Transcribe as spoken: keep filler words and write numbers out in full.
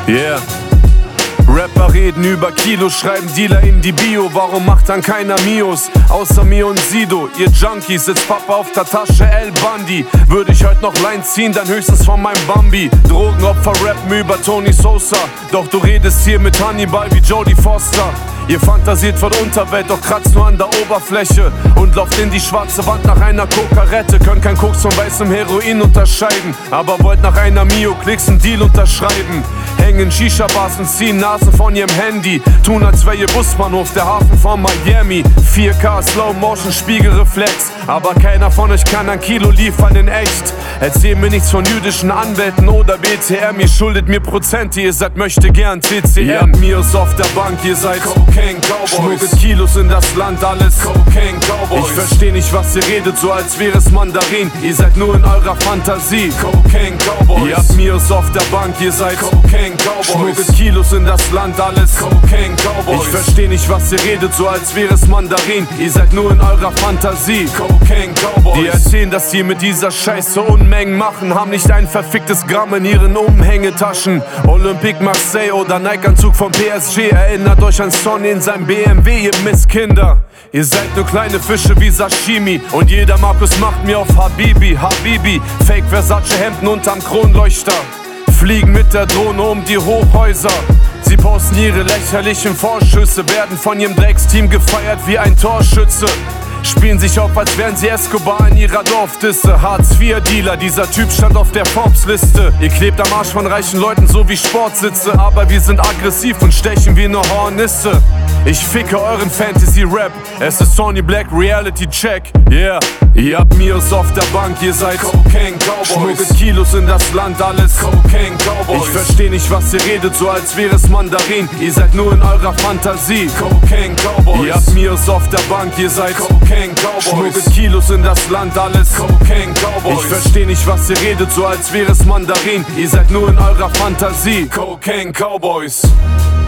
Yeah. Rapper reden über Kilos, schreiben Dealer in die Bio. Warum macht dann keiner Mios? Außer mir und Sido, ihr Junkies, sitzt Papa auf der Tasche, El Bundy. Würde ich heute noch Line ziehen, dann höchstens von meinem Bambi. Drogenopfer rappen über Tony Sosa, doch du redest hier mit Hannibal wie Jodie Foster. Ihr fantasiert von Unterwelt, doch kratzt nur an der Oberfläche und lauft in die schwarze Wand nach einer Kokarette. Könnt kein Koks von weißem Heroin unterscheiden, aber wollt nach einer Mio Klicks einen Deal unterschreiben. Hängen Shisha-Bars und ziehen Nasen von ihrem Handy, tun als wäre ihr Busbahnhof der Hafen von Miami. vier K, Slow-Motion, Spiegelreflex, aber keiner von euch kann ein Kilo liefern in echt. Erzähl mir nichts von jüdischen Anwälten oder B T M, ihr schuldet mir Prozente, ihr seid möchte gern T C M. Ihr habt Mios auf der Bank, ihr seid Cocaine Cowboys, schmuggelt Kilos in das Land, alles Cocaine Cowboys. Ich versteh nicht, was ihr redet, so als wäre es Mandarin, ihr seid nur in eurer Fantasie Cocaine Cowboys. Ihr habt Mios auf der Bank, ihr seid Cocaine Cowboys, schmuggelt Kilos in das Land, alles Cocaine Cowboys. Ich versteh nicht, was ihr redet, so als wäre es Mandarin, ihr seid nur in eurer Fantasie Cocaine Cowboys. Die erzählen, dass sie mit dieser Scheiße Unmengen machen, haben nicht ein verficktes Gramm in ihren Umhängetaschen. Olympique Marseille oder Nike-Anzug vom P S G, erinnert euch an Sonny in seinem B M W, ihr Misskinder. Ihr seid nur kleine Fische wie Sashimi und jeder Markus macht mir auf Habibi, Habibi. Fake Versace Hemden unterm Kronleuchter, fliegen mit der Drohne um die Hochhäuser. Sie posten ihre lächerlichen Vorschüsse, werden von ihrem Drecksteam gefeiert wie ein Torschütze. Spielen sich auf, als wären sie Escobar in ihrer Dorfdisse. Hartz vier Dealer, dieser Typ stand auf der Forbes-Liste. Ihr klebt am Arsch von reichen Leuten so wie Sportsitze, aber wir sind aggressiv und stechen wie ne Hornisse. Ich ficke euren Fantasy-Rap, es ist Sony Black Reality Check, yeah. Ihr habt Mios auf der Bank, ihr seid Cocaine Cowboys, schmuggelt Kilos in das Land, alles Cocaine Cowboys. Ich versteh nicht, was ihr redet, so als wäre es Mandarin, ihr seid nur in eurer Fantasie Cocaine Cowboys. Ihr habt Mios auf der Bank, ihr seid Cocaine Cowboys, schmuggelt Kilos in das Land, alles Cocaine Cowboys. Ich versteh nicht, was ihr redet, so als wäre es Mandarin, ihr seid nur in eurer Fantasie Cocaine Cowboys.